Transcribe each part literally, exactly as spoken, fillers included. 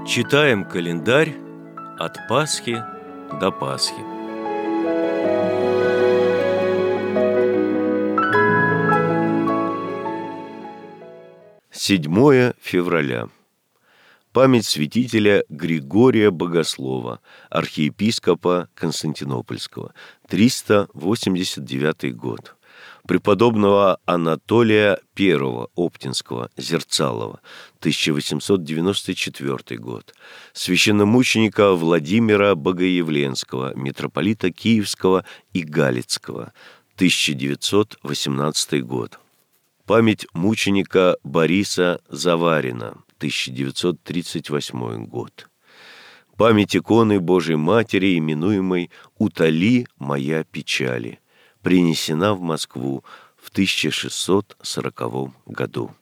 Читаем календарь от Пасхи до Пасхи. седьмое февраля. Память святителя Григория Богослова, архиепископа Константинопольского, триста восемьдесят девятый год. Преподобного Анатолия Первого Оптинского, Зерцалова, тысяча восемьсот девяносто четвёртый год. Священномученика Владимира Богоявленского, митрополита Киевского и Галицкого, тысяча девятьсот восемнадцатый год. Память мученика Бориса Заварина, тысяча девятьсот тридцать восьмой год. Память иконы Божией Матери, именуемой «Утоли моя печали», принесена в Москву в тысяча шестьсот сороковом году.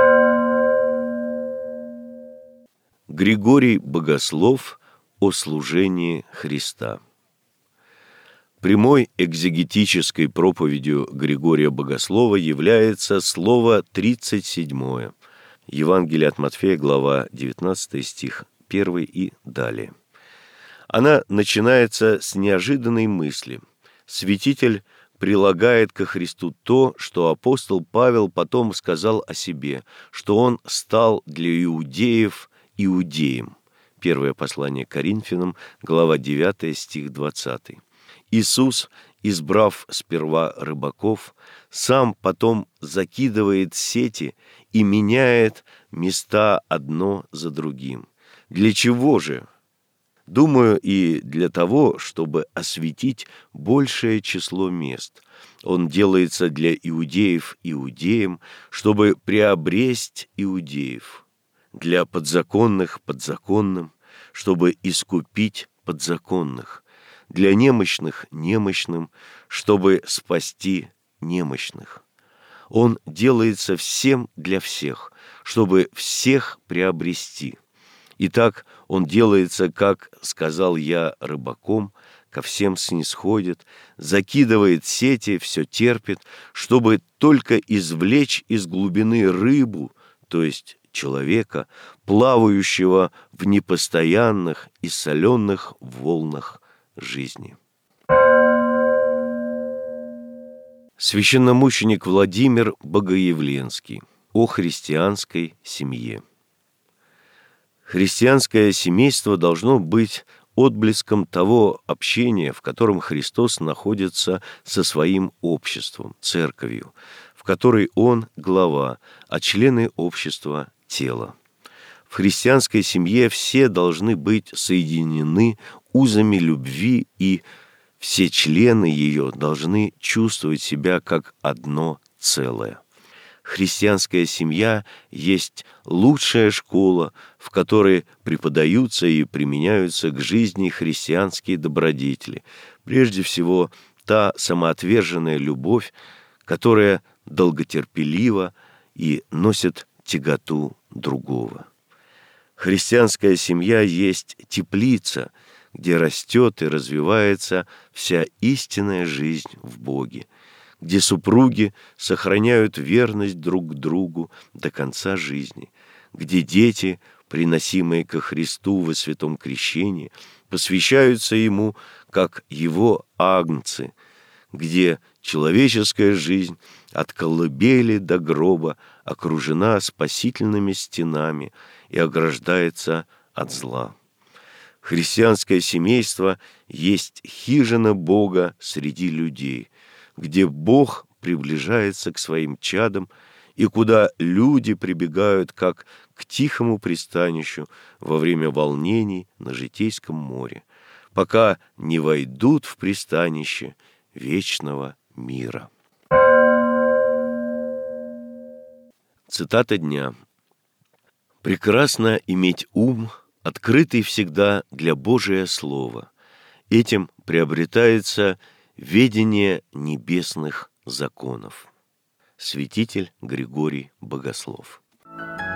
Григорий Богослов о служении Христа. Прямой экзегетической проповедью Григория Богослова является слово тридцать седьмое. Евангелие от Матфея, глава девятнадцатая, стих первый и далее. Она начинается с неожиданной мысли. Святитель прилагает ко Христу то, что апостол Павел потом сказал о себе, что он стал для иудеев иудеем. Первое послание к Коринфянам, глава девятая, стих двадцатый. Иисус, избрав сперва рыбаков, сам потом закидывает сети и меняет места одно за другим. Для чего же? Думаю, и для того, чтобы осветить большее число мест. Он делается для иудеев иудеем, чтобы приобресть иудеев, для подзаконных подзаконным, чтобы искупить подзаконных, для немощных немощным, чтобы спасти немощных. Он делается всем для всех, чтобы всех приобрести. Итак, он делается, как сказал я, рыбаком, ко всем снисходит, закидывает сети, все терпит, чтобы только извлечь из глубины рыбу, то есть человека, плавающего в непостоянных и соленых волнах жизни. Священномученик Владимир Богоявленский о христианской семье. Христианское семейство должно быть отблеском того общения, в котором Христос находится со своим обществом, церковью, в которой Он глава, а члены общества – тело. В христианской семье все должны быть соединены узами любви, и все члены ее должны чувствовать себя как одно целое. Христианская семья есть лучшая школа, в которой преподаются и применяются к жизни христианские добродетели. Прежде всего, та самоотверженная любовь, которая долготерпелива и носит тяготу другого. Христианская семья есть теплица, где растет и развивается вся истинная жизнь в Боге, где супруги сохраняют верность друг к другу до конца жизни, где дети, приносимые ко Христу во святом крещении, посвящаются Ему как Его агнцы, где человеческая жизнь от колыбели до гроба окружена спасительными стенами и ограждается от зла. Христианское семейство есть хижина Бога среди людей, где Бог приближается к своим чадам и куда люди прибегают как к тихому пристанищу во время волнений на житейском море, пока не войдут в пристанище вечного мира. Цитата дня. «Прекрасно иметь ум, открытый всегда для Божия Слова. Этим приобретается ведение небесных законов». Святитель Григорий Богослов.